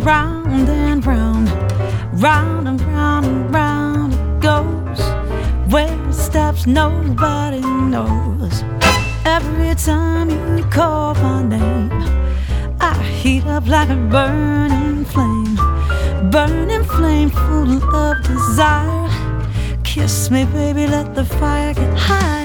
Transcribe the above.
round and round, round and round and round it goes. Where it stops, nobody knows. Every time you call my name, I heat up like a burning flame full of desire. Kiss me, baby, let the fire get high.